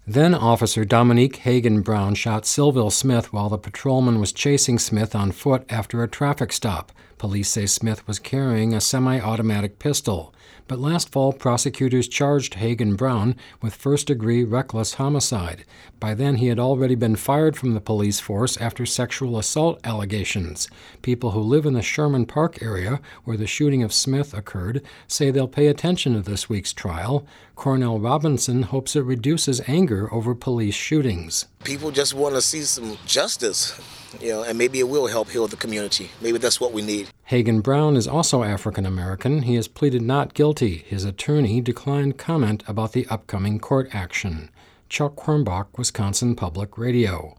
Then Officer Dominique Hagan Brown shot Sylville Smith while the patrolman was chasing Smith on foot after a traffic stop. Police say Smith was carrying a semi-automatic pistol. But last fall, prosecutors charged Hagan Brown with first-degree reckless homicide. By then, he had already been fired from the police force after sexual assault allegations. People who live in the Sherman Park area, where the shooting of Smith occurred, say they'll pay attention to this week's trial. Cornell Robinson hopes it reduces anger over police shootings. People just want to see some justice, and maybe it will help heal the community. Maybe that's what we need. Hagan Brown is also African American. He has pleaded not guilty. His attorney declined comment about the upcoming court action. Chuck Quirmbach, Wisconsin Public Radio.